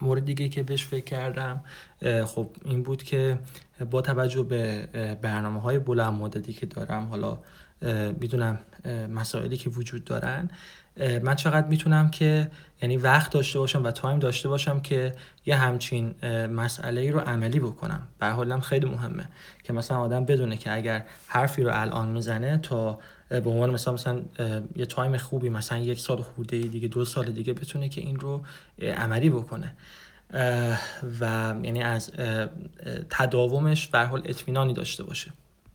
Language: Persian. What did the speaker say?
مورد دیگه که بهش فکر کردم خب این بود که با توجه به برنامه‌های بلند مدتی که دارم، حالا میدونم مسائلی که وجود دارن، من چقدر میتونم که یعنی وقت داشته باشم و تایم داشته باشم که یه همچین مسئله ای رو عملی بکنم. به هر حالم خیلی مهمه که مثلا آدم بدونه که اگر حرفی رو الان میزنه تا به عنوان مثلا یه تایم خوبی، مثلا 1 سال خورده دیگه، 2 سال دیگه، بتونه که این رو عملی بکنه و یعنی از تداومش به هر حال اطمینانی داشته باشه.